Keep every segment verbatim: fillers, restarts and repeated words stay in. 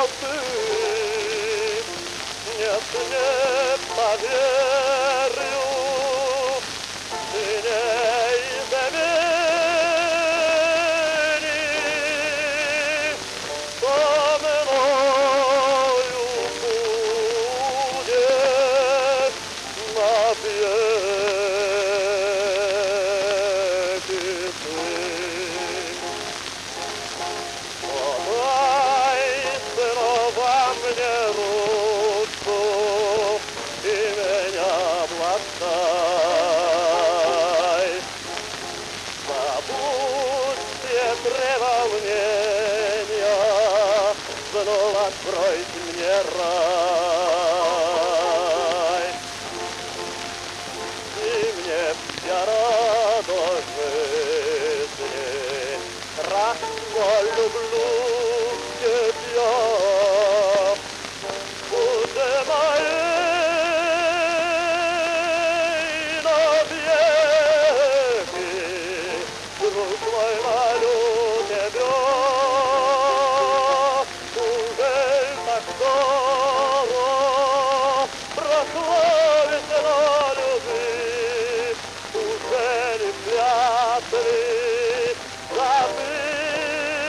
ты, нет, не поверю, ты не изменишь, со мною будешь навеки ты. Подай снова мне ручку и меня благословляй. Забудь все требования, вновь открой мне рай. И мне вся радость жизни, страстно люблю тебя. Уже моей навеки, друг мой, молю тебя. Уже так скоро прославишь на любви, уже не счастлив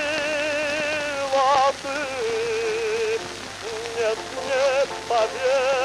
забыла ты. Нет, нет, поверь.